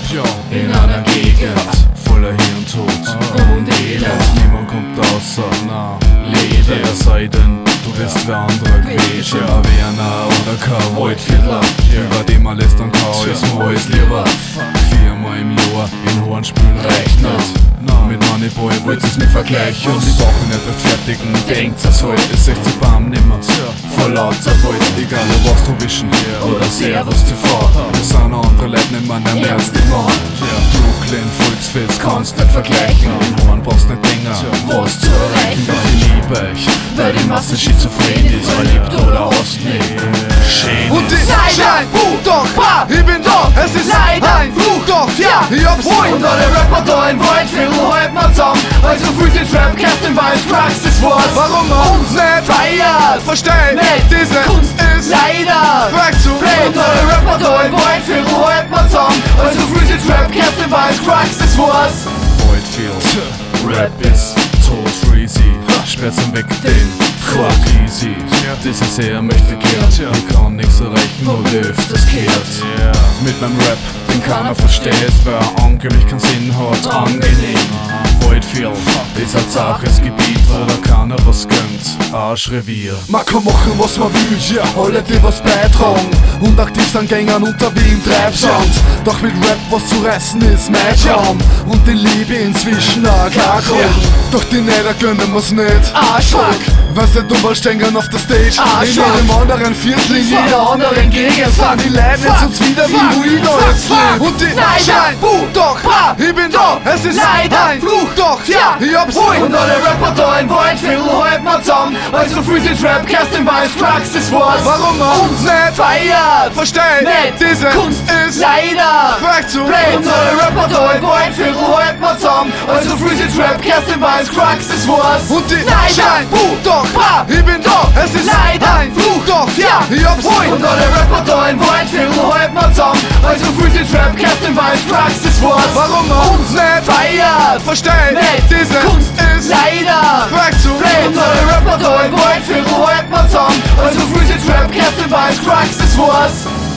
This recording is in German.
in einer Gegend voller Hirntod und Elend. Niemand kommt außer Leder, es sei denn, du bist wer anderer gewesen. Wiener oder kein Waldviertler, über dem man lässt dann Charisma alles lieber. 4-mal im Jahr in hohen Spülen rechnet. Mit Moneyboy wollt es nicht vergleichen. Die Woche nicht rechtfertigen, denkt es heute 60 Bam nimmer. Vor lauter Wald, egal was du wischen oder Servus TV. Wir sind andere Leute, nicht mehr im Ernst im Mann. Brooklyn, Volksfest, kannst nicht vergleichen. In Horn brauchst nicht länger, was zu erreichen. Doch ich liebe euch, weil die Masse schizophren ist. Verliebt oder hast nicht. Schön. Und ich schrein, doch, ich bin da, es ist ein Fluch, doch, ja, ich hab's wohl. Und alle Rapper da in Waldviertel halten wir zusammen. Also fühlt den Trap, Kerstin Weiß, Cracks das Wort. Warum man uns nicht feiert? Versteht Nicht, diese Kunst ist leider frag zu blöd. Und alle Rapper da in Waldviertel halten wir zusammen. Also fühlt den Trap, Kerstin Weiß, Cracks das Wort. Waldviertel, Rap ist tot freezy. Sperrt zum Weg den Fuck easy. Das ist er möchte gern. Ich kann nichts erreichen, nur wie öfters kehrt. Mit meinem Rap, den keiner versteht, wer angeblich keinen Sinn hat, angenehm. Waldviertel ist ein zaches Gebiet, wo da keiner was gönnt. Arschrevier. Man kann machen was man will, ja, alle die was beitragen. Und aktiv sind Gängern unter wie im Treibsand. Doch mit Rap was zu reißen ist mein Traum. Und die Liebe inzwischen auch klar Doch die Neider gönnen wir's nicht. Arschfuck. Weil's nicht dumm stehen auf der Stage. In jedem anderen Viertel, in jeder anderen Gegend sind die Leute nicht uns wieder wie ich da jetzt lebe. Und die schreien, doch, ich bin da, es ist ein Fluch, doch, ja, ich hab's wohl. Und alle Rapper da in Waldviertel halten wir zusammen. Also Freezy Trap, Kerstin Weiß, Cracks das Wort. Warum man uns nicht feiert? Versteht nicht, diese Kunst ist leider frag zu blöd. Und alle Rapper da in Waldviertel halten wir zusammen. Also Freezy Trap, Kerstin Weiß, Cracks das Wort. Und die schreien, doch, ich bin da, es ist ein Fluch, doch, ja, ich hab's wohl. Und alle Rapper da in Waldviertel halten wir zusammen. Also Freezy Trap, Kerstin Weiß, Cracks das Wort. Warum man uns nicht feiert? Versteht nicht, diese Kunst ist leider frag zu blöd. Und alle Rapper da in Waldviertel halten wir zusammen. Also Freezy Trap, Kerstin Weiß, Cracks das Wort.